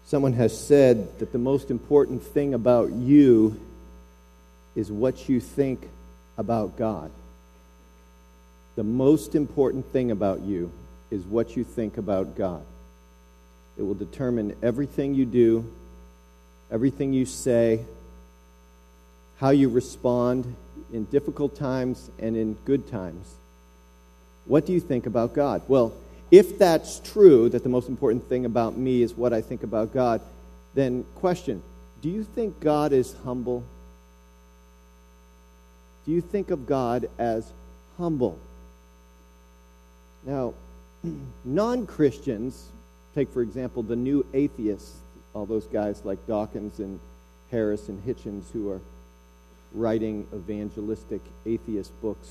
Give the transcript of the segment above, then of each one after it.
Someone has said that the most important thing about you is what you think about God. The most important thing about you is what you think about God. It will determine everything you do, everything you say, how you respond in difficult times and in good times. What do you think about God? Well, if that's true, that the most important thing about me is what I think about God, then question, do you think God is humble? Do you think of God as humble? Now, non-Christians, take for example the new atheists, all those guys like Dawkins and Harris and Hitchens who are writing evangelistic atheist books,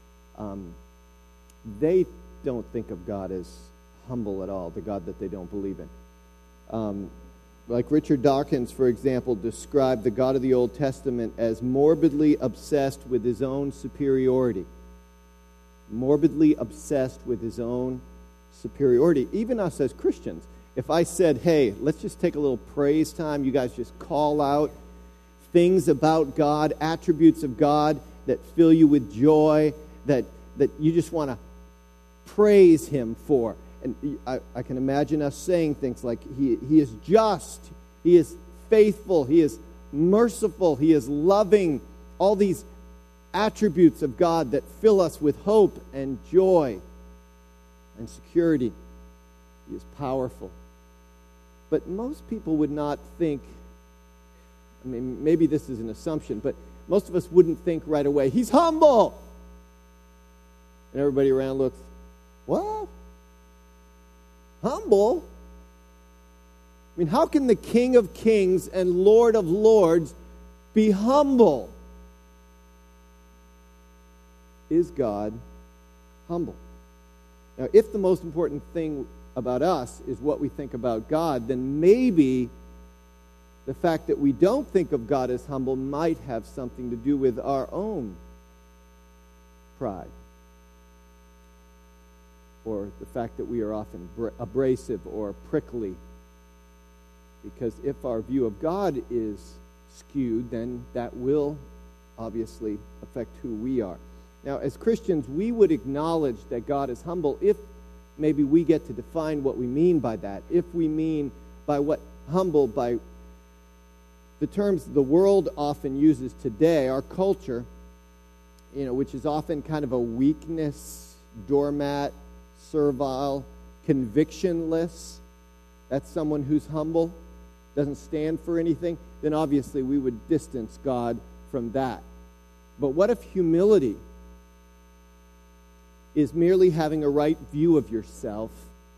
they don't think of God as humble at all, the God that they don't believe in. Like Richard Dawkins, for example, described the God of the Old Testament as morbidly obsessed with his own superiority. Morbidly obsessed with his own superiority. Even us as Christians, if I said, hey, let's just take a little praise time, you guys just call out things about God, attributes of God that fill you with joy, that you just want to praise him for. And I can imagine us saying things like, he is just, he is faithful, he is merciful, he is loving, all these attributes of God that fill us with hope and joy and security. He is powerful. But most people would not think, I mean, maybe this is an assumption, but most of us wouldn't think right away, he's humble. And everybody around looks, what? Humble? I mean, how can the King of Kings and Lord of Lords be humble? Is God humble? Now, if the most important thing about us is what we think about God, then maybe the fact that we don't think of God as humble might have something to do with our own pride, or the fact that we are often abrasive or prickly. Because if our view of God is skewed, then that will obviously affect who we are. Now, as Christians, we would acknowledge that God is humble if maybe we get to define what we mean by that. If we mean by what humble, by the terms the world often uses today, our culture, which is often kind of a weakness, doormat, servile, convictionless. That's someone who's humble, doesn't stand for anything. Then obviously we would distance God from that. But what if humility is merely having a right view of yourself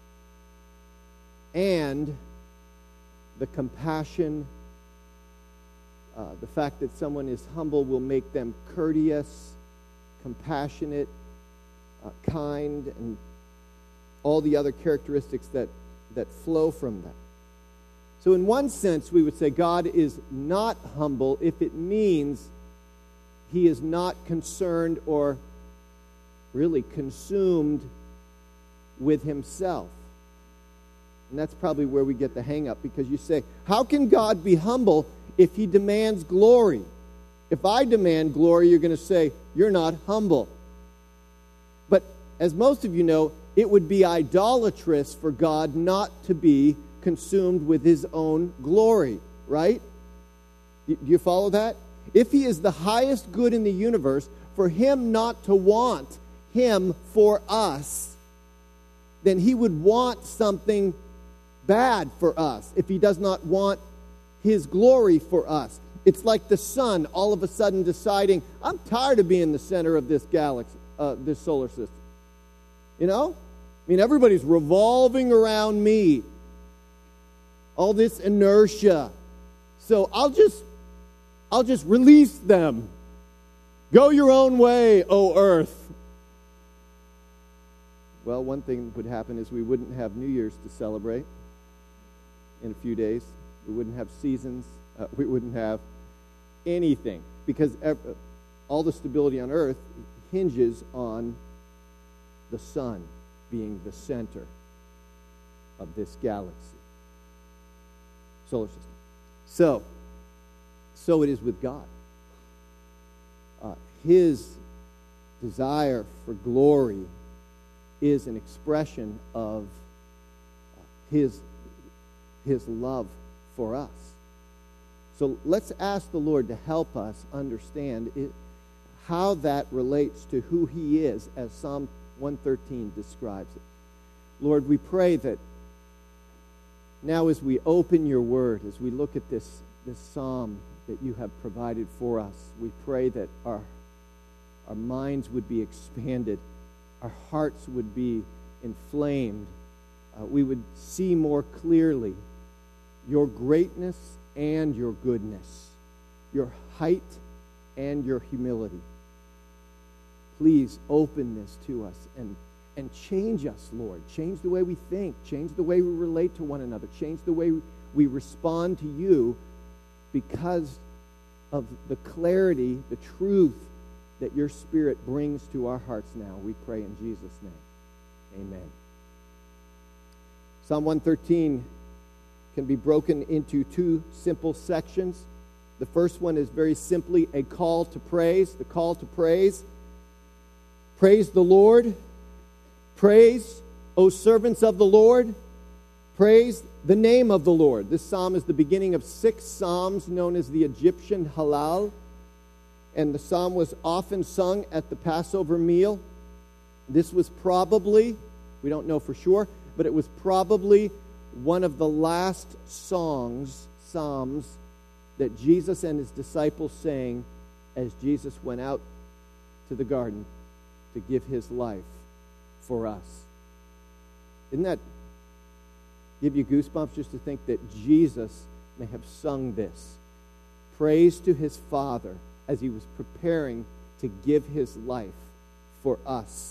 and the compassion, the fact that someone is humble will make them courteous, compassionate, kind, and all the other characteristics that flow from that. So in one sense, we would say God is not humble if it means he is not concerned or really consumed with himself. And that's probably where we get the hang-up, because you say, how can God be humble if he demands glory? If I demand glory, you're going to say, you're not humble. But as most of you know, it would be idolatrous for God not to be consumed with his own glory, right? Do you follow that? If he is the highest good in the universe, for him not to want him for us, then he would want something bad for us if he does not want his glory for us. It's like the sun all of a sudden deciding, I'm tired of being the center of this galaxy, this solar system. Everybody's revolving around me. All this inertia. So I'll just release them. Go your own way, O earth. Well, one thing that would happen is we wouldn't have New Year's to celebrate in a few days. We wouldn't have seasons. We wouldn't have anything, because all the stability on earth hinges on the sun being the center of this galaxy. Solar system. So it is with God. His desire for glory is an expression of his love for us. So let's ask the Lord to help us understand how that relates to who he is, as Psalm 113 describes it. Lord, we pray that now as we open your word, as we look at this psalm that you have provided for us, we pray that our minds would be expanded, our hearts would be inflamed, we would see more clearly your greatness and your goodness, your height and your humility. Please open this to us and change us, Lord. Change the way we think. Change the way we relate to one another. Change the way we respond to you because of the clarity, the truth that your Spirit brings to our hearts now. We pray in Jesus' name. Amen. Psalm 113 can be broken into two simple sections. The first one is very simply a call to praise. The call to praise. Praise the Lord. Praise, O servants of the Lord. Praise the name of the Lord. This psalm is the beginning of 6 psalms known as the Egyptian Hallel. And the psalm was often sung at the Passover meal. This was probably, we don't know for sure, but it was probably one of the last psalms that Jesus and his disciples sang as Jesus went out to the garden to give his life for us. Didn't that give you goosebumps just to think that Jesus may have sung this? Praise to his Father as he was preparing to give his life for us.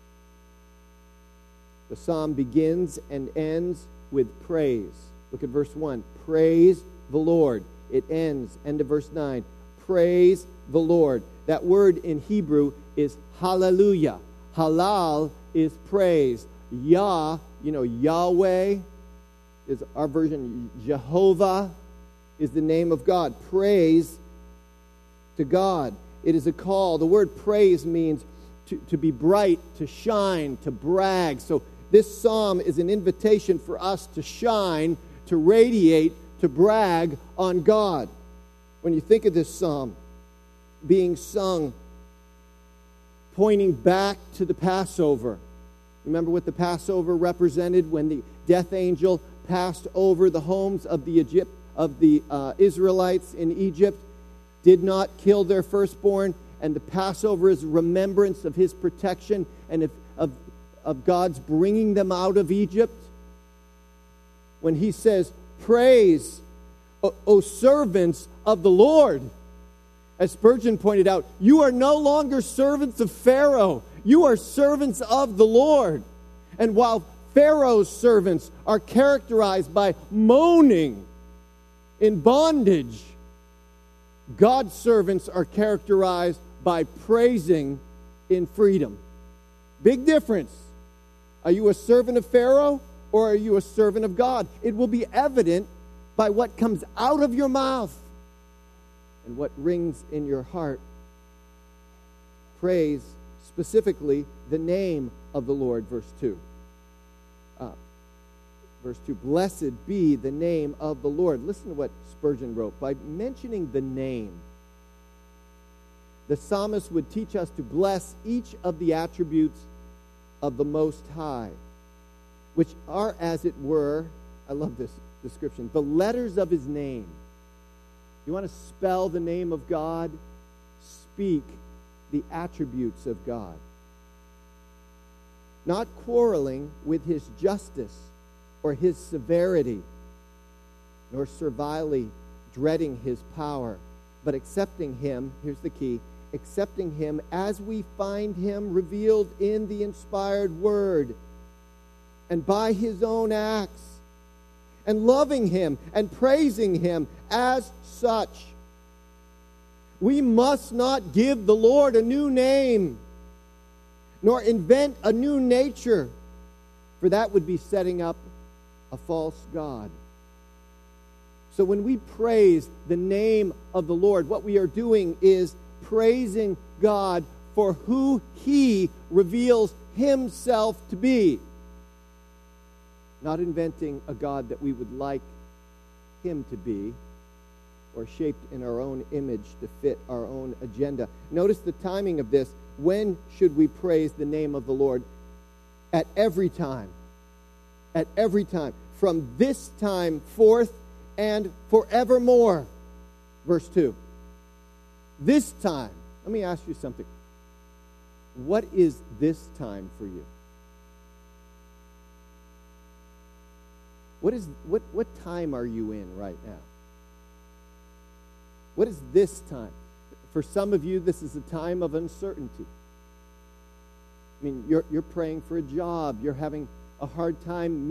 The psalm begins and ends with praise. Look at verse 1. Praise the Lord. It ends, end of verse 9. Praise the Lord. That word in Hebrew is hallelujah. Halal is praise. Yah, Yahweh is our version. Jehovah is the name of God. Praise to God. It is a call. The word praise means to be bright, to shine, to brag. So this psalm is an invitation for us to shine, to radiate, to brag on God. When you think of this psalm being sung, pointing back to the Passover. Remember what the Passover represented when the death angel passed over the homes of the Israelites in Egypt, did not kill their firstborn, and the Passover is remembrance of his protection and of God's bringing them out of Egypt. When he says, praise, O servants of the Lord. As Spurgeon pointed out, you are no longer servants of Pharaoh. You are servants of the Lord. And while Pharaoh's servants are characterized by moaning in bondage, God's servants are characterized by praising in freedom. Big difference. Are you a servant of Pharaoh or are you a servant of God? It will be evident by what comes out of your mouth and what rings in your heart. Praise specifically the name of the Lord, verse 2. Verse 2, blessed be the name of the Lord. Listen to what Spurgeon wrote. By mentioning the name, the psalmist would teach us to bless each of the attributes of the Most High, which are, as it were, I love this description, the letters of his name. You want to spell the name of God? Speak the attributes of God. Not quarreling with his justice or his severity, nor servilely dreading his power, but accepting him, here's the key, accepting him as we find him revealed in the inspired word and by his own acts, and loving him and praising him as such. We must not give the Lord a new name, nor invent a new nature, for that would be setting up a false god. So when we praise the name of the Lord, what we are doing is praising God for who He reveals Himself to be. Not inventing a God that we would like Him to be, or shaped in our own image to fit our own agenda. Notice the timing of this. When should we praise the name of the Lord? At every time. At every time. From this time forth and forevermore. Verse 2. This time. Let me ask you something. What is this time for you? What time are you in right now? What is this time? For some of you, this is a time of uncertainty. I mean, you're praying for a job. You're having a hard time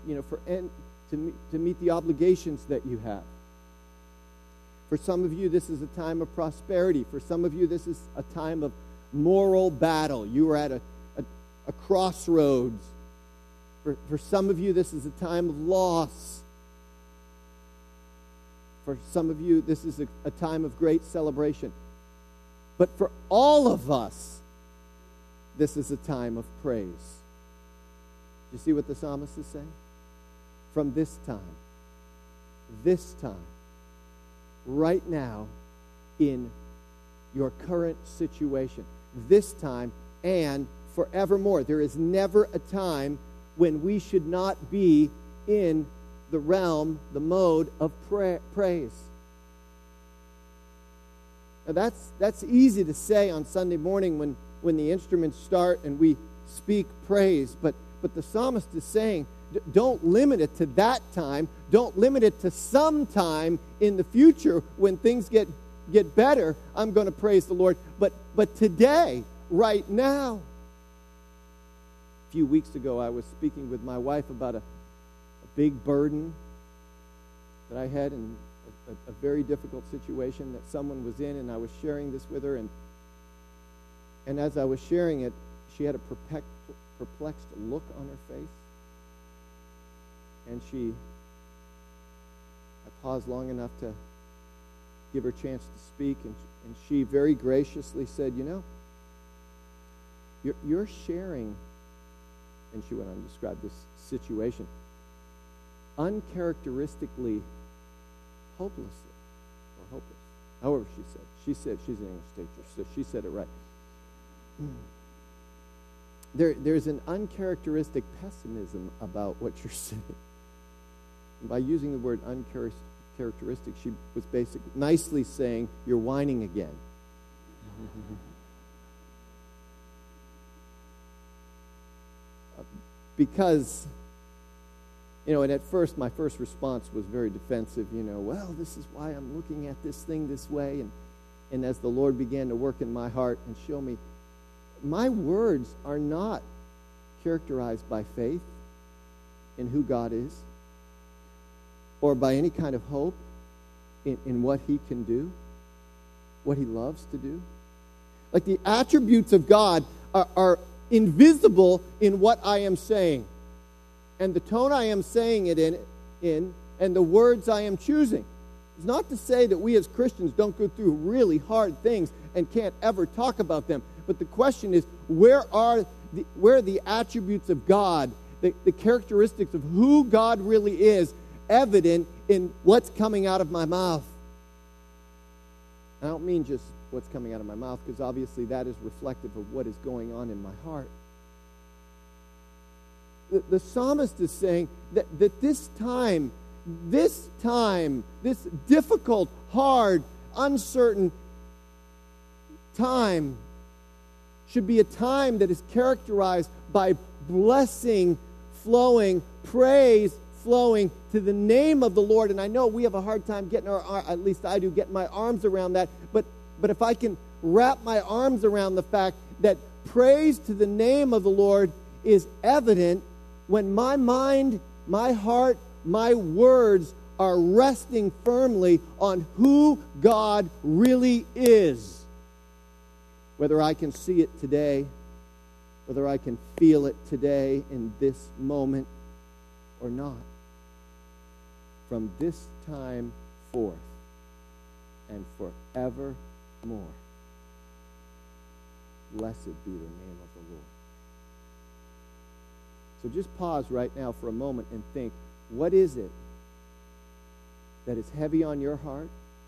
to meet the obligations that you have. For some of you, this is a time of prosperity. For some of you, this is a time of moral battle. You are at a crossroads. For some of you, this is a time of loss. For some of you, this is a time of great celebration. But for all of us, this is a time of praise. You see what the psalmist is saying? From this time, right now, in your current situation, this time and forevermore. There is never a time when we should not be in the realm, the mode of praise. Now that's easy to say on Sunday morning when the instruments start and we speak praise, but the psalmist is saying, don't limit it to that time. Don't limit it to some time in the future when things get better. I'm going to praise the Lord. But today, right now. A few weeks ago, I was speaking with my wife about a big burden that I had in a very difficult situation that someone was in, and I was sharing this with her. And as I was sharing it, she had a perplexed look on her face. And I paused long enough to give her a chance to speak, and she very graciously said, you're sharing, and she went on to describe this situation, uncharacteristically hopelessly, or hopeless. However she said she's an English teacher, so she said it right. There's an uncharacteristic pessimism about what you're saying. By using the word uncharacteristic, she was basically nicely saying, you're whining again. Because, and at first, my first response was very defensive, well, this is why I'm looking at this thing this way. And as the Lord began to work in my heart and show me, my words are not characterized by faith in who God is, or by any kind of hope in what He can do, what He loves to do. Like the attributes of God are invisible in what I am saying, and the tone I am saying it in, and the words I am choosing. It's not to say that we as Christians don't go through really hard things and can't ever talk about them. But the question is, where are the attributes of God, the characteristics of who God really is, evident in what's coming out of my mouth? I don't mean just what's coming out of my mouth, because obviously that is reflective of what is going on in my heart. The psalmist is saying that this time, this difficult, hard, uncertain time should be a time that is characterized by blessing flowing, praise flowing to the name of the Lord. And I know we have a hard time getting at least I do, getting my arms around that. But if I can wrap my arms around the fact that praise to the name of the Lord is evident when my mind, my heart, my words are resting firmly on who God really is. Whether I can see it today, whether I can feel it today in this moment or not. from this time forth and forevermore. Blessed be the name of the Lord. So just pause right now for a moment and think, what is it that is heavy on your heart?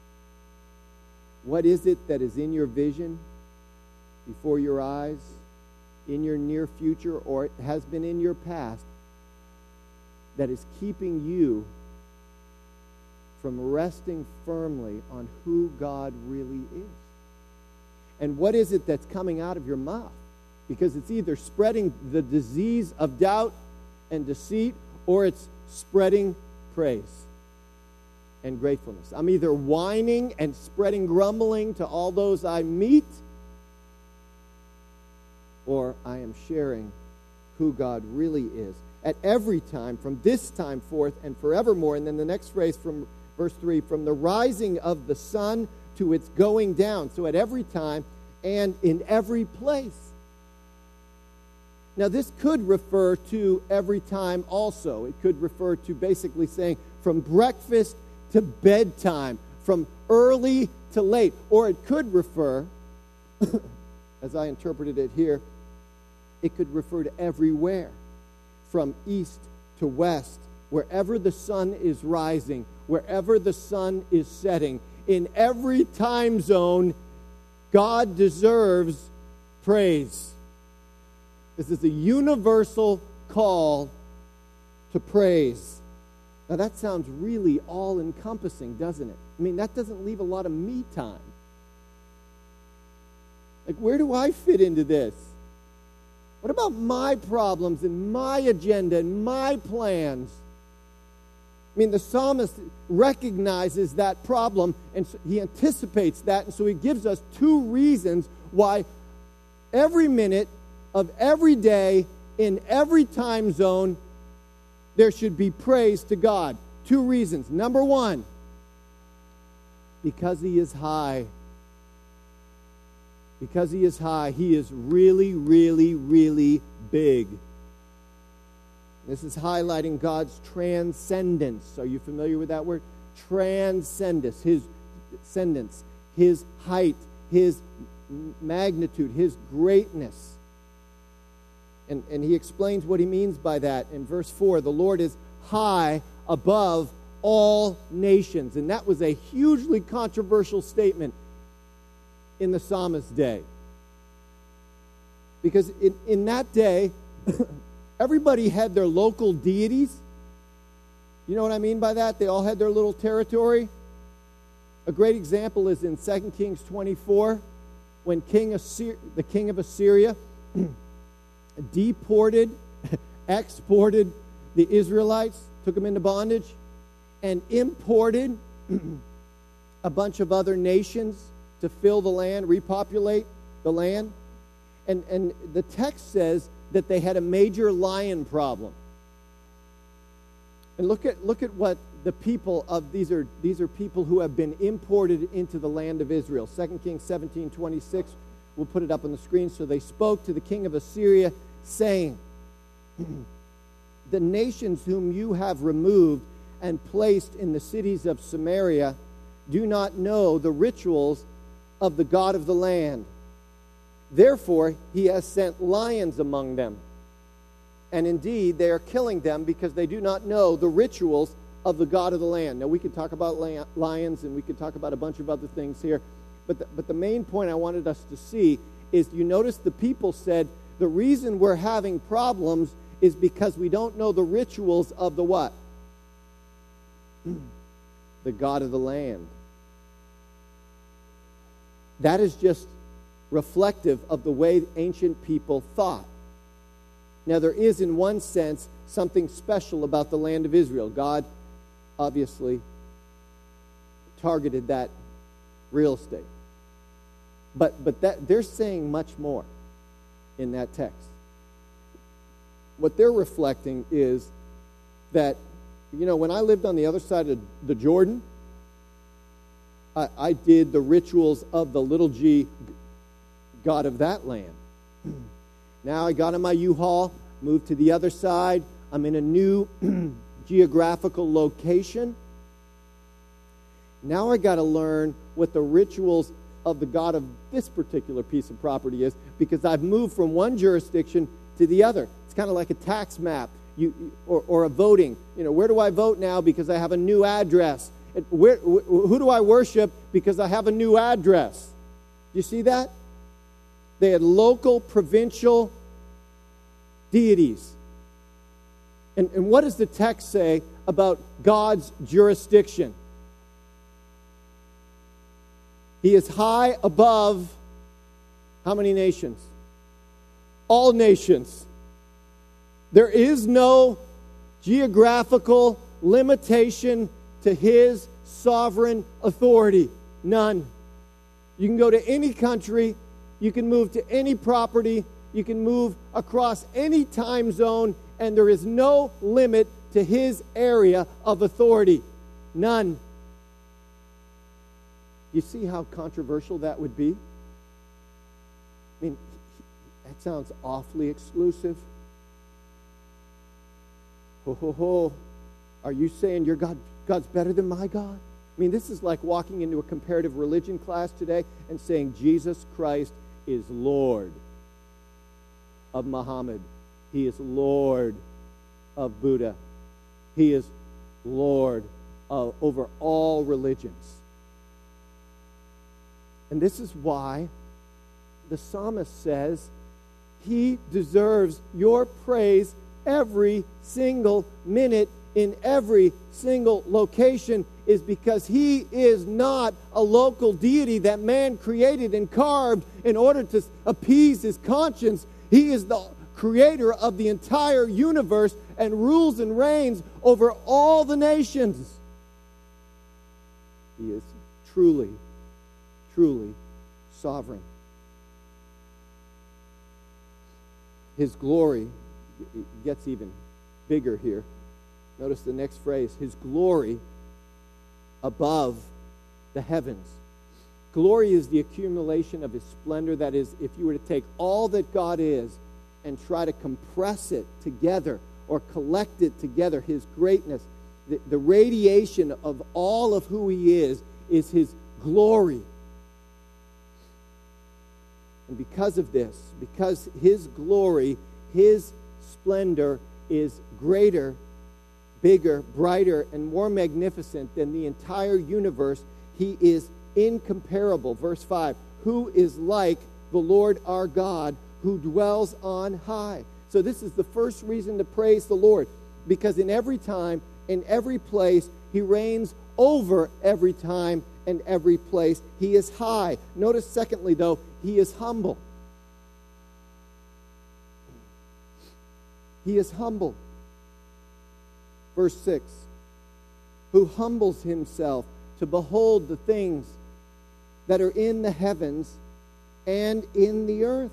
What is it that is in your vision, before your eyes, in your near future, or it has been in your past, that is keeping you from resting firmly on who God really is? And what is it that's coming out of your mouth? Because it's either spreading the disease of doubt and deceit, or it's spreading praise and gratefulness. I'm either whining and spreading grumbling to all those I meet, or I am sharing who God really is at every time, from this time forth and forevermore. And then the next phrase from verse 3, from the rising of the sun to its going down. So at every time and in every place. Now this could refer to every time also. It could refer to basically saying from breakfast to bedtime, from early to late. Or it could refer, as I interpreted it here, it could refer to everywhere, from east to west, wherever the sun is rising, wherever the sun is setting. In every time zone, God deserves praise. This is a universal call to praise. Now that sounds really all-encompassing, doesn't it? I mean, that doesn't leave a lot of me time. Like, where do I fit into this? What about my problems and my agenda and my plans? I mean, the psalmist recognizes that problem, and so he anticipates that, and so he gives us two reasons why every minute of every day, in every time zone, there should be praise to God. Two reasons. Number one, because he is high. Because he is high, he is really, really, really big. This is highlighting God's transcendence. Are you familiar with that word? Transcendence, his ascendance, his height, his magnitude, his greatness. And he explains what he means by that in verse 4. The Lord is high above all nations. And that was a hugely controversial statement in the psalmist's day. Because in that day, everybody had their local deities. You know what I mean by that? They all had their little territory. A great example is in 2 Kings 24, when the king of Assyria deported, exported the Israelites, took them into bondage, and imported a bunch of other nations to fill the land, repopulate the land. And the text says that they had a major lion problem. And look at what the people of these are people who have been imported into the land of Israel. 2 Kings 17:26. We'll put it up on the screen. So they spoke to the king of Assyria, saying, the nations whom you have removed and placed in the cities of Samaria do not know the rituals of the God of the land. Therefore, he has sent lions among them. And indeed, they are killing them because they do not know the rituals of the God of the land. Now, we could talk about lions, and we could talk about a bunch of other things here. But the main point I wanted us to see is, you notice the people said, the reason we're having problems is because we don't know the rituals of the what? The God of the land. That is just reflective of the way ancient people thought. Now, there is, in one sense, something special about the land of Israel. God obviously targeted that real estate. But that they're saying much more in that text. What they're reflecting is that, when I lived on the other side of the Jordan, I did the rituals of the little g God of that land. Now I got in my U-Haul, moved to the other side. I'm in a new geographical location. Now I got to learn what the rituals of the God of this particular piece of property is, because I've moved from one jurisdiction to the other. It's kind of like a tax map or a voting. Where do I vote now because I have a new address? Who do I worship because I have a new address? You see that? They had local, provincial deities. And what does the text say about God's jurisdiction? He is high above how many nations? All nations. There is no geographical limitation to his sovereign authority. None. You can go to any country, you can move to any property, you can move across any time zone, and there is no limit to his area of authority. None. You see how controversial that would be? I mean, that sounds awfully exclusive. Ho, ho, ho. Are you saying your God's better than my God? I mean, this is like walking into a comparative religion class today and saying Jesus Christ is Lord of Muhammad. He is Lord of Buddha. He is Lord over all religions. And this is why the psalmist says he deserves your praise every single minute in every single location, is because he is not a local deity that man created and carved in order to appease his conscience. He is the creator of the entire universe and rules and reigns over all the nations. He is truly, truly sovereign. His glory gets even bigger here. Notice the next phrase, his glory above the heavens. Glory is the accumulation of his splendor. That is, if you were to take all that God is and try to compress it together or collect it together, his greatness, the radiation of all of who he is his glory. And because of this, because his glory, his splendor is greater, bigger, brighter, and more magnificent than the entire universe, he is incomparable. Verse 5, who is like the Lord our God, who dwells on high? So this is the first reason to praise the Lord, because in every time, in every place, he reigns over every time and every place. He is high. Notice, secondly, though, he is humble. He is humble. Verse 6, who humbles himself to behold the things that are in the heavens and in the earth.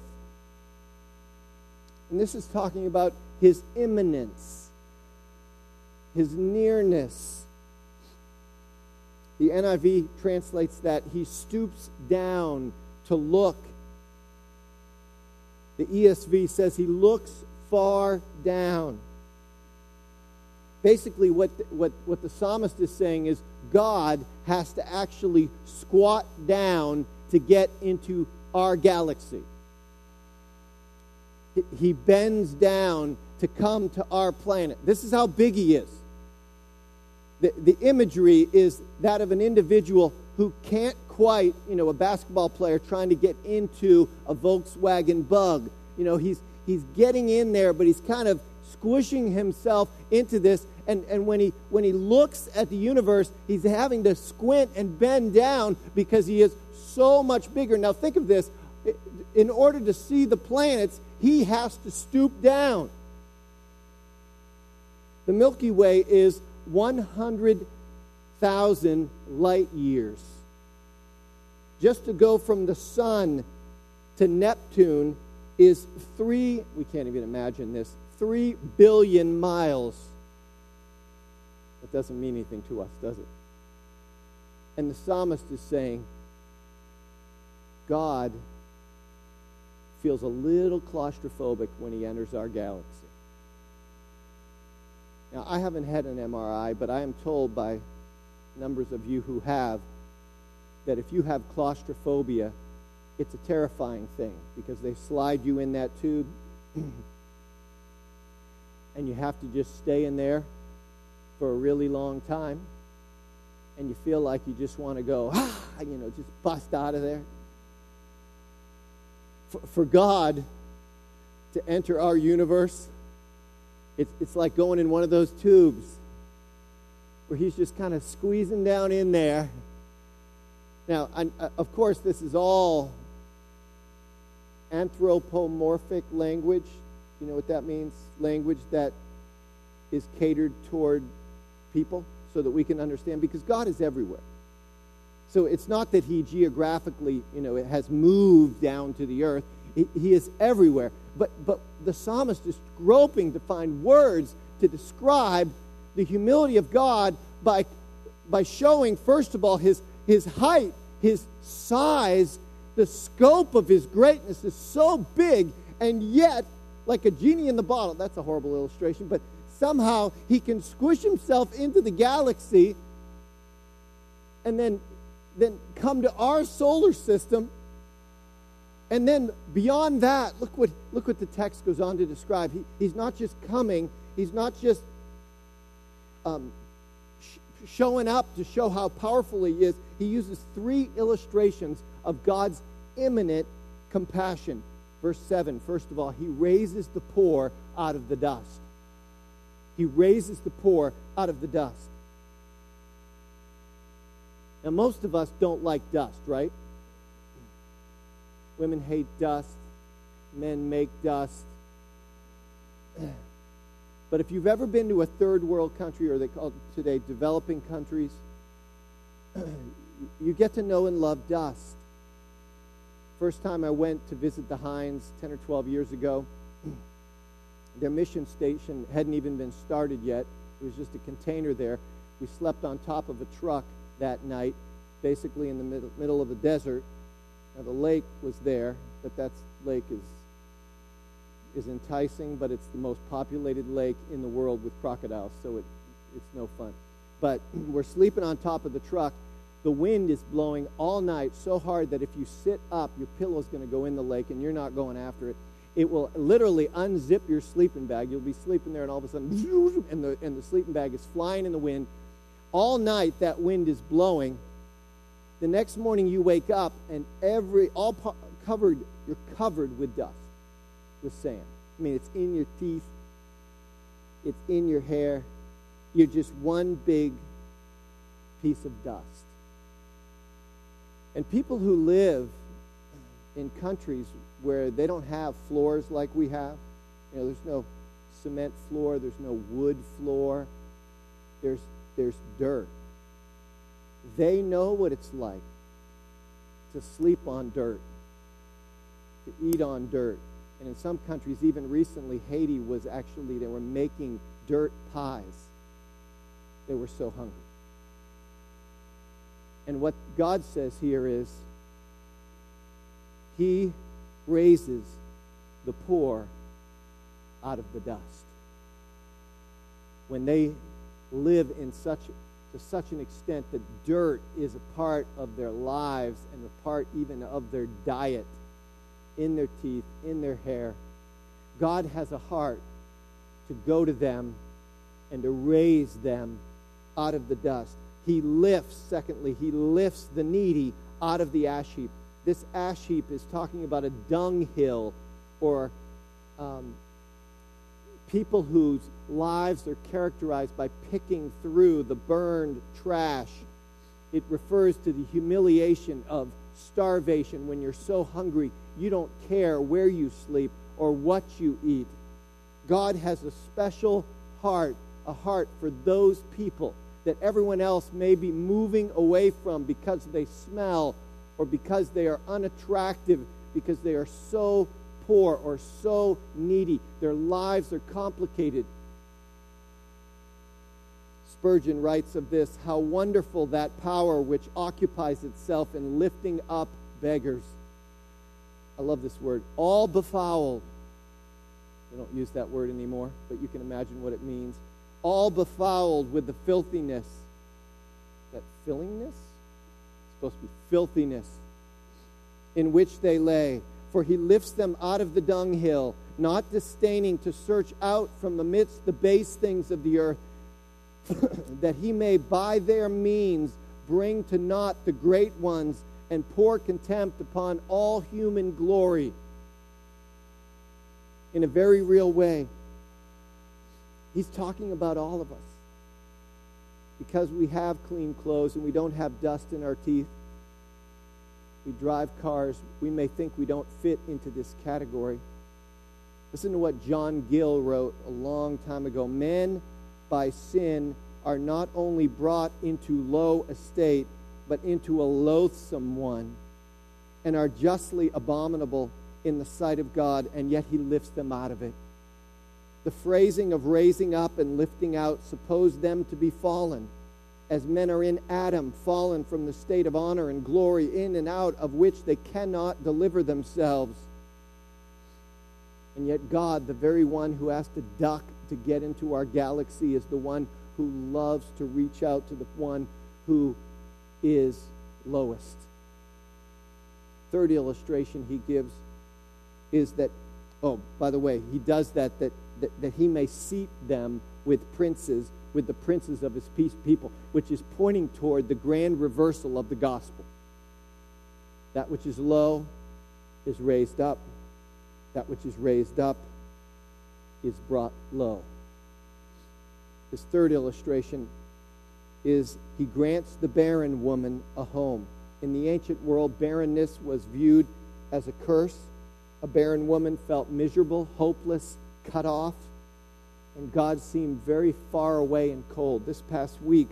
And this is talking about his immanence, his nearness. The NIV translates that he stoops down to look. The ESV says he looks far down. Basically, what the psalmist is saying is God has to actually squat down to get into our galaxy. He bends down to come to our planet. This is how big he is. The imagery is that of an individual who can't quite, a basketball player trying to get into a Volkswagen Bug. He's getting in there, but he's kind of squishing himself into this, and when he looks at the universe, he's having to squint and bend down because he is so much bigger. Now think of this. In order to see the planets, he has to stoop down. The Milky Way is 100,000 light years. Just to go from the sun to Neptune is we can't even imagine this, 3 billion miles. That doesn't mean anything to us, does it? And the psalmist is saying, God feels a little claustrophobic when he enters our galaxy. Now, I haven't had an MRI, but I am told by numbers of you who have, that if you have claustrophobia, it's a terrifying thing because they slide you in that tube and you have to just stay in there for a really long time, and you feel like you just want to go, just bust out of there. For God to enter our universe, it's like going in one of those tubes where he's just kind of squeezing down in there. Now, of course, this is all anthropomorphic language. You know what that means? Language that is catered toward people so that we can understand, because God is everywhere. So it's not that he geographically, has moved down to the earth. He is everywhere. But the psalmist is groping to find words to describe the humility of God by showing, first of all, his height, his size, the scope of his greatness is so big, and yet, like a genie in the bottle, that's a horrible illustration, but somehow he can squish himself into the galaxy and then come to our solar system. And then beyond that, look what the text goes on to describe. He's not just coming, he's not just showing up to show how powerful he is. He uses 3 illustrations of God's imminent compassion. Verse 7, first of all, he raises the poor out of the dust. He raises the poor out of the dust. Now, most of us don't like dust, right? Women hate dust. Men make dust. But if you've ever been to a third world country, or they call it today developing countries, you get to know and love dust. First time I went to visit the Hines 10 or 12 years ago, their mission station hadn't even been started yet. It was just a container there. We slept on top of a truck that night, basically in the middle of the desert. Now, the lake was there, but that lake is enticing, but it's the most populated lake in the world with crocodiles, so it's no fun. But we're sleeping on top of the truck. The wind is blowing all night so hard that if you sit up, your pillow's going to go in the lake, and you're not going after it. It will literally unzip your sleeping bag. You'll be sleeping there, and all of a sudden, and the sleeping bag is flying in the wind. All night, that wind is blowing. The next morning, you wake up, and you're covered with dust, with sand. I mean, it's in your teeth. It's in your hair. You're just one big piece of dust. And people who live in countries where they don't have floors like we have, there's no cement floor, there's no wood floor, there's dirt. They know what it's like to sleep on dirt, to eat on dirt. And in some countries, even recently, Haiti was actually, they were making dirt pies. They were so hungry. And what God says here is, he raises the poor out of the dust. When they live to such an extent that dirt is a part of their lives and a part even of their diet, in their teeth, in their hair, God has a heart to go to them and to raise them out of the dust. He lifts the needy out of the ash heap. This ash heap is talking about a dunghill, or people whose lives are characterized by picking through the burned trash. It refers to the humiliation of starvation when you're so hungry you don't care where you sleep or what you eat. God has a special heart, a heart for those people that everyone else may be moving away from because they smell, or because they are unattractive, because they are so poor or so needy. Their lives are complicated. Spurgeon writes of this, how wonderful that power which occupies itself in lifting up beggars. I love this word, all befouled. We don't use that word anymore, but you can imagine what it means. All befouled with the filthiness that fillingness? It's supposed to be filthiness, in which they lay. For he lifts them out of the dunghill, not disdaining to search out from amidst the base things of the earth, that he may by their means bring to naught the great ones and pour contempt upon all human glory. In a very real way, he's talking about all of us. Because we have clean clothes and we don't have dust in our teeth, we drive cars, we may think we don't fit into this category. Listen to what John Gill wrote a long time ago. Men, by sin, are not only brought into low estate, but into a loathsome one, and are justly abominable in the sight of God, and yet he lifts them out of it. The phrasing of raising up and lifting out supposed them to be fallen, as men are in Adam, fallen from the state of honor and glory, in and out of which they cannot deliver themselves. And yet God, the very one who has to duck to get into our galaxy, is the one who loves to reach out to the one who is lowest. Third illustration he gives is that, oh, by the way, he does that he may seat them with princes, with the princes of his people, which is pointing toward the grand reversal of the gospel. That which is low is raised up. That which is raised up is brought low. His third illustration is he grants the barren woman a home. In the ancient world, barrenness was viewed as a curse. A barren woman felt miserable, hopeless, cut off, and God seemed very far away and cold. This past week,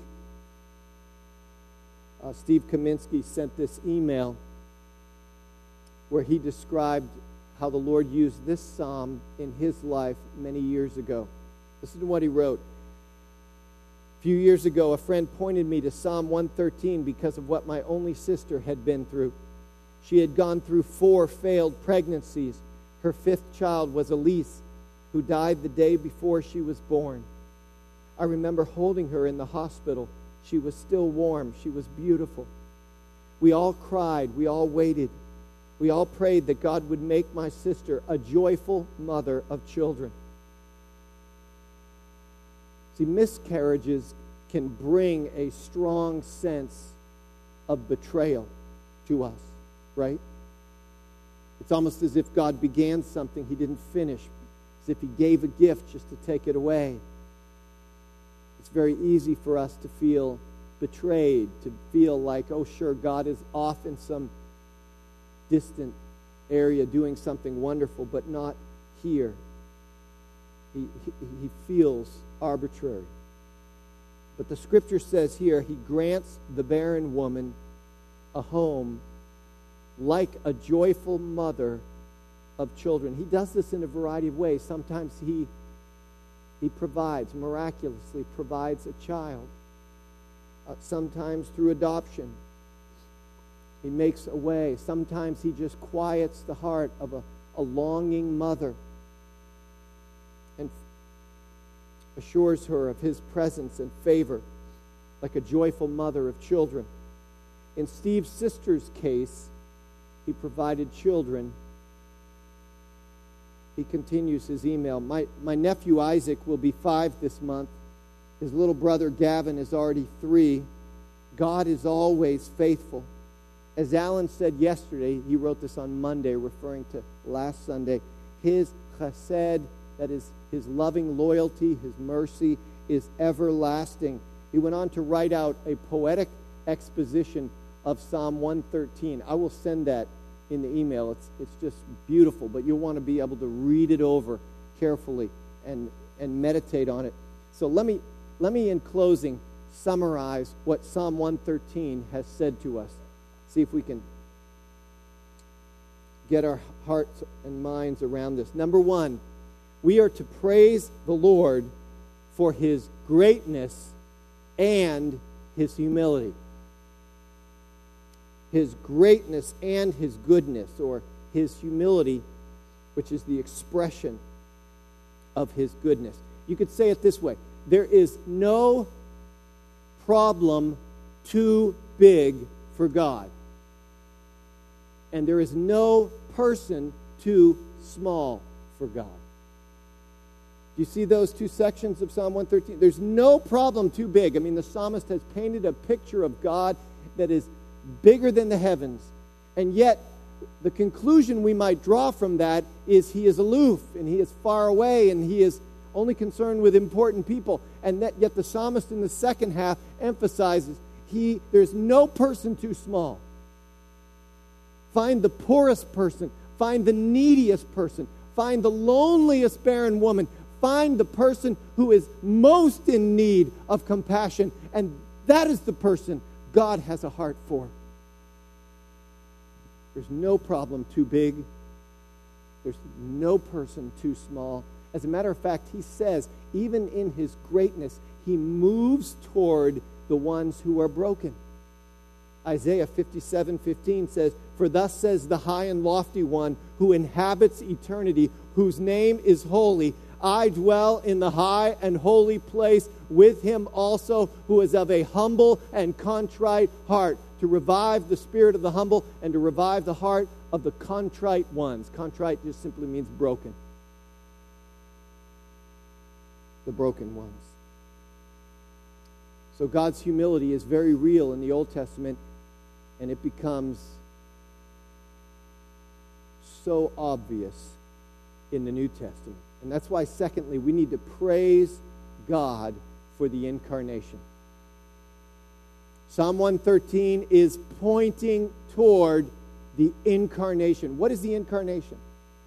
Steve Kaminsky sent this email where he described how the Lord used this psalm in his life many years ago. Listen to what he wrote. A few years ago, a friend pointed me to Psalm 113 because of what my only sister had been through. She had gone through 4 failed pregnancies. Her 5th child was Elise, who died the day before she was born. I remember holding her in the hospital. She was still warm. She was beautiful. We all cried. We all waited. We all prayed that God would make my sister a joyful mother of children. See, miscarriages can bring a strong sense of betrayal to us, right? It's almost as if God began something he didn't finish, as if he gave a gift just to take it away. It's very easy for us to feel betrayed, to feel like, oh, sure, God is off in some distant area doing something wonderful, but not here. He feels arbitrary. But the scripture says here, he grants the barren woman a home like a joyful mother of children. He does this in a variety of ways. Sometimes he provides, miraculously provides a child. Sometimes through adoption. He makes a way. Sometimes he just quiets the heart of a longing mother and assures her of his presence and favor like a joyful mother of children. In Steve's sister's case, he provided children. He continues his email. My nephew Isaac will be 5 this month. His little brother Gavin is already 3. God is always faithful. As Alan said yesterday, he wrote this on Monday, referring to last Sunday, his chesed, that is his loving loyalty, his mercy, is everlasting. He went on to write out a poetic exposition of Psalm 113. I will send that in the email. It's just beautiful, but you'll want to be able to read it over carefully and meditate on it. So let me in closing summarize what Psalm 113 has said to us. See if we can get our hearts and minds around this. Number 1, we are to praise the Lord for his greatness and his humility. His greatness and his goodness, or his humility, which is the expression of his goodness. You could say it this way: there is no problem too big for God. And there is no person too small for God. Do you see those two sections of Psalm 113? There's no problem too big. I mean, the psalmist has painted a picture of God that is bigger than the heavens. And yet, the conclusion we might draw from that is he is aloof, and he is far away, and he is only concerned with important people. And that, yet the psalmist in the second half emphasizes there's no person too small. Find the poorest person. Find the neediest person. Find the loneliest barren woman. Find the person who is most in need of compassion. And that is the person God has a heart for. There's no problem too big. There's no person too small. As a matter of fact, he says, even in his greatness, he moves toward the ones who are broken. Isaiah 57:15 says, "For thus says the high and lofty one who inhabits eternity, whose name is holy. I dwell in the high and holy place with him also, who is of a humble and contrite heart, to revive the spirit of the humble and to revive the heart of the contrite ones." Contrite just simply means broken. The broken ones. So God's humility is very real in the Old Testament, and it becomes so obvious in the New Testament. And that's why, secondly, we need to praise God for the incarnation. Psalm 113 is pointing toward the incarnation. What is the incarnation?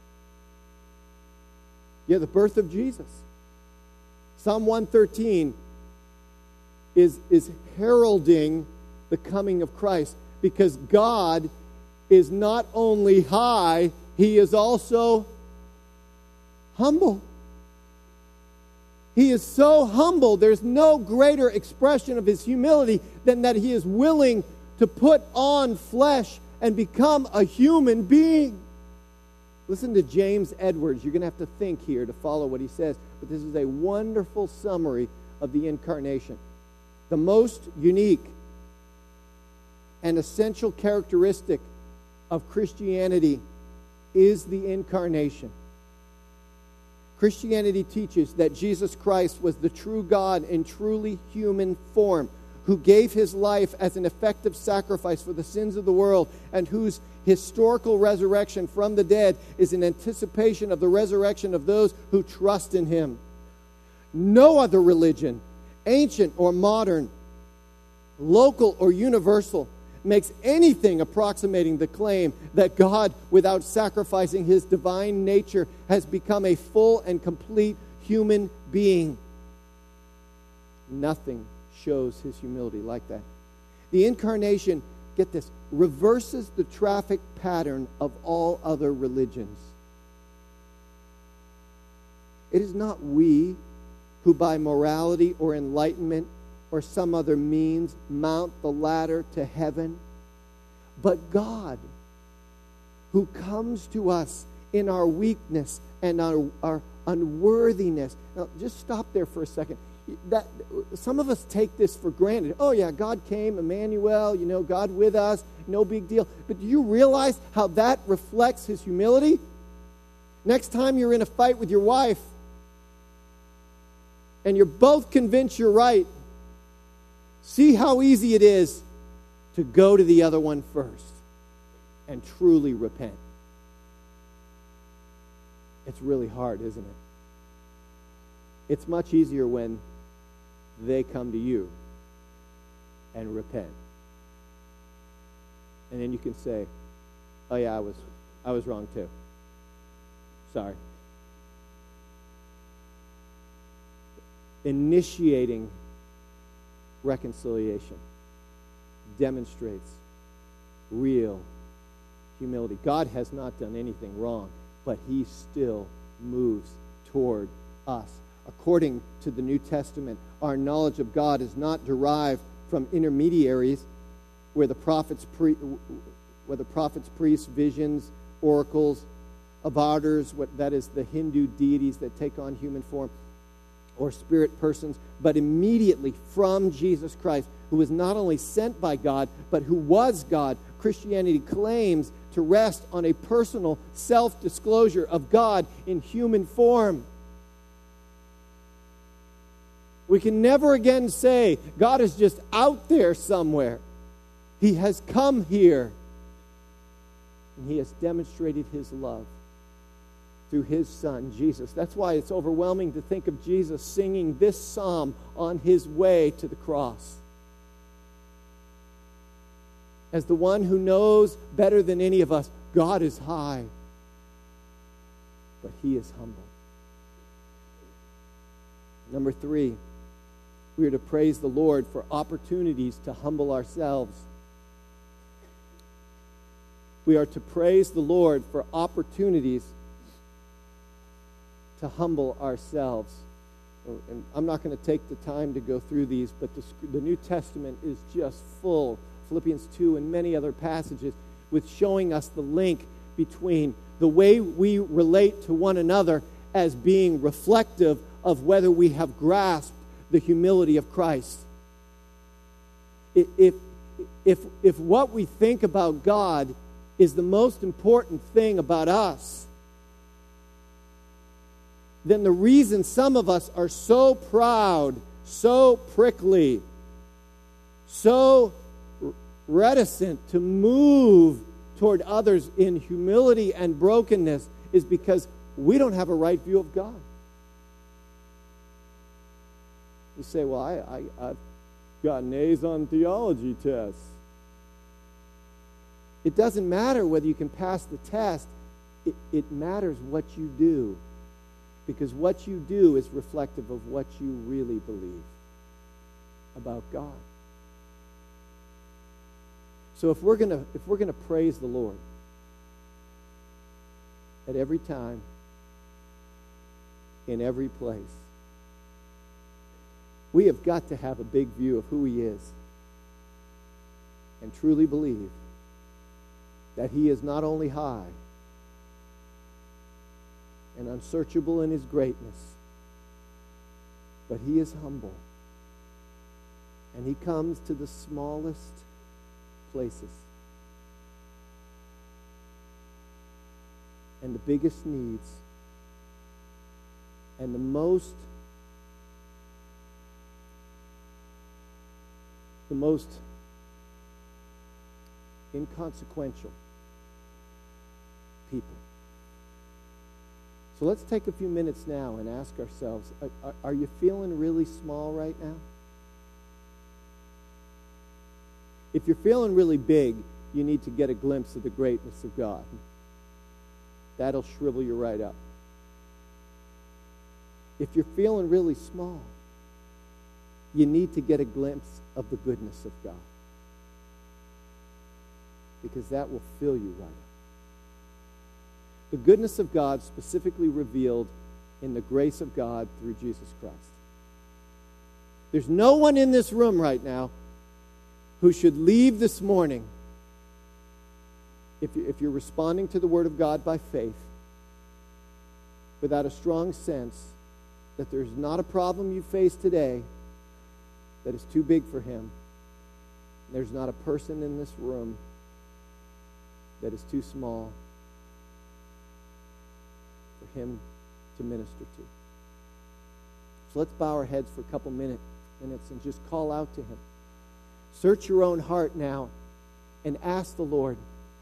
Yeah, the birth of Jesus. Psalm 113 is heralding the coming of Christ, because God is not only high, he is also humble. He is so humble, there's no greater expression of his humility than that he is willing to put on flesh and become a human being. Listen to James Edwards. You're going to have to think here to follow what he says, but this is a wonderful summary of the incarnation. The most unique and essential characteristic of Christianity is the incarnation. Christianity teaches that Jesus Christ was the true God in truly human form, who gave his life as an effective sacrifice for the sins of the world, and whose historical resurrection from the dead is an anticipation of the resurrection of those who trust in him. No other religion, ancient or modern, local or universal, makes anything approximating the claim that God, without sacrificing his divine nature, has become a full and complete human being. Nothing shows his humility like that. The incarnation, get this, reverses the traffic pattern of all other religions. It is not we who by morality or enlightenment or some other means mount the ladder to heaven, but God, who comes to us in our weakness and our unworthiness. Now, just stop there for a second. That some of us take this for granted. Oh yeah, God came, Emmanuel, God with us, no big deal. But do you realize how that reflects his humility? Next time you're in a fight with your wife and you're both convinced you're right, see how easy it is to go to the other one first and truly repent. It's really hard, isn't it? It's much easier when they come to you and repent. And then you can say, "Oh yeah, I was wrong too. Sorry." Initiating reconciliation demonstrates real humility. God has not done anything wrong, but he still moves toward us. According to the New Testament, our knowledge of God is not derived from intermediaries where the prophets, priests, visions, oracles, avatars, that is the Hindu deities that take on human form, or spirit persons, but immediately from Jesus Christ, who was not only sent by God, but who was God. Christianity claims to rest on a personal self-disclosure of God in human form. We can never again say God is just out there somewhere. He has come here, and He has demonstrated His love through His Son, Jesus. That's why it's overwhelming to think of Jesus singing this psalm on His way to the cross. As the one who knows better than any of us, God is high, but He is humble. Number 3, we are to praise the Lord for opportunities to humble ourselves. We are to praise the Lord for opportunities to humble ourselves. And I'm not going to take the time to go through these, but the New Testament is just full, Philippians 2 and many other passages, with showing us the link between the way we relate to one another as being reflective of whether we have grasped the humility of Christ. If what we think about God is the most important thing about us, then the reason some of us are so proud, so prickly, so reticent to move toward others in humility and brokenness is because we don't have a right view of God. You say, well, I've gotten A's on theology tests. It doesn't matter whether you can pass the test. It matters what you do. Because what you do is reflective of what you really believe about God. So if we're gonna praise the Lord at every time, in every place, we have got to have a big view of who He is and truly believe that He is not only high and unsearchable in His greatness, but He is humble. And He comes to the smallest places and the biggest needs and the most inconsequential people. So let's take a few minutes now and ask ourselves, are you feeling really small right now? If you're feeling really big, you need to get a glimpse of the greatness of God. That'll shrivel you right up. If you're feeling really small, you need to get a glimpse of the goodness of God, because that will fill you right up. The goodness of God specifically revealed in the grace of God through Jesus Christ. There's no one in this room right now who should leave this morning, if you're responding to the Word of God by faith, without a strong sense that there's not a problem you face today that is too big for Him. There's not a person in this room that is too small for Him to minister to. So let's bow our heads for a couple minutes and just call out to Him. Search your own heart now and ask the Lord,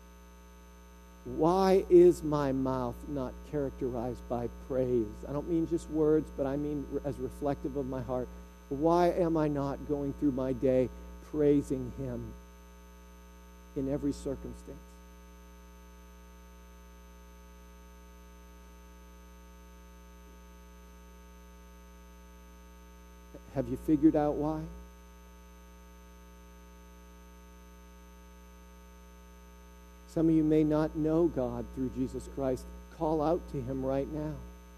why is my mouth not characterized by praise? I don't mean just words, but I mean as reflective of my heart. Why am I not going through my day praising Him in every circumstance? Have you figured out why? Some of you may not know God through Jesus Christ. Call out to Him right now.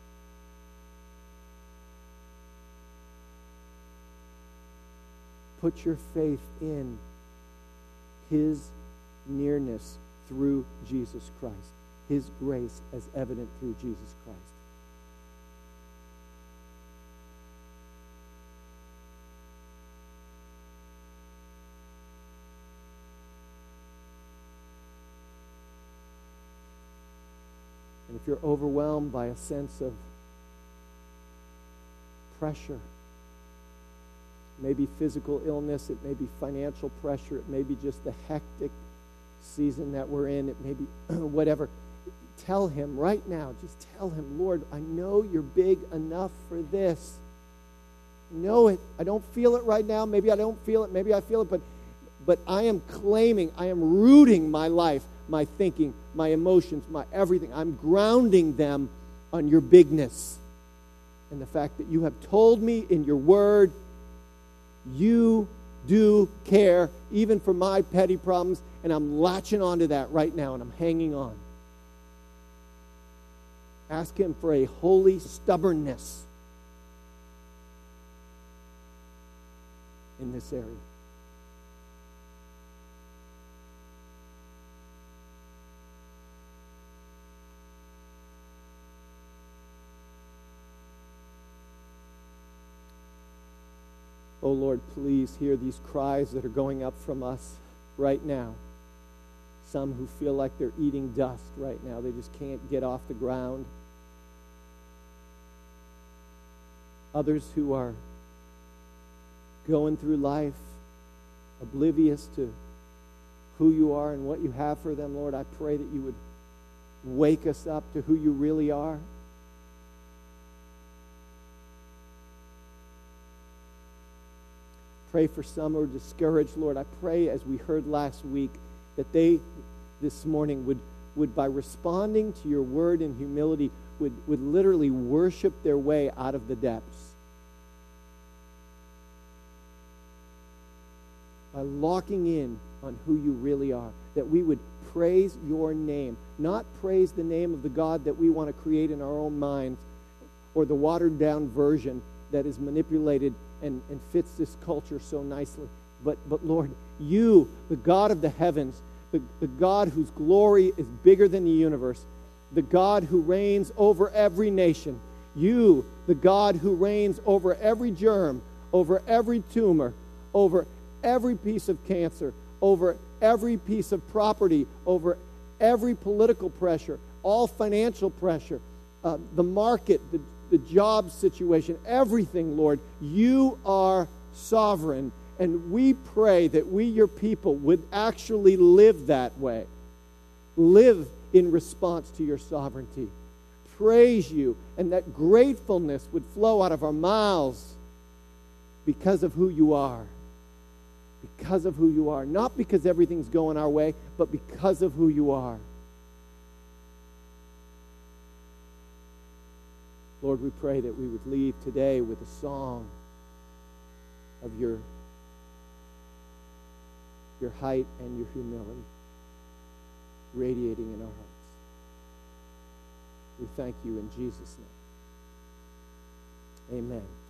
Put your faith in His nearness through Jesus Christ. His grace as evident through Jesus Christ. if you're overwhelmed by a sense of pressure, maybe physical illness, it may be financial pressure, it may be just the hectic season that we're in, it may be whatever. Tell him right now, just tell him, Lord, I know you're big enough for this. I know it. I don't feel it right now. Maybe I don't feel it. Maybe I feel it. But I am claiming, I am rooting my life, my thinking, my emotions, my everything. I'm grounding them on your bigness and the fact that you have told me in your word you do care even for my petty problems, and I'm latching onto that right now, and I'm hanging on. Ask him for a holy stubbornness in this area. Oh Lord, please hear these cries that are going up from us right now. Some who feel like they're eating dust right now. They just can't get off the ground. Others who are going through life oblivious to who you are and what you have for them. Lord, I pray that you would wake us up to who you really are. Pray for some who are discouraged, Lord. I pray, as we heard last week, that they this morning would by responding to your word in humility, would literally worship their way out of the depths. By locking in on who you really are. That we would praise your name. Not praise the name of the God that we want to create in our own minds, or the watered down version that is manipulated and fits this culture so nicely. But Lord, you, the God of the heavens, the God whose glory is bigger than the universe, the God who reigns over every nation, you, the God who reigns over every germ, over every tumor, over every piece of cancer, over every piece of property, over every political pressure, all financial pressure, the market, the job situation, everything, Lord, you are sovereign. And we pray that we, your people, would actually live that way. Live in response to your sovereignty. Praise you, and that gratefulness would flow out of our mouths because of who you are. Because of who you are. Not because everything's going our way, but because of who you are. Lord, we pray that we would leave today with a song of your height and your humility radiating in our hearts. We thank you in Jesus' name. Amen.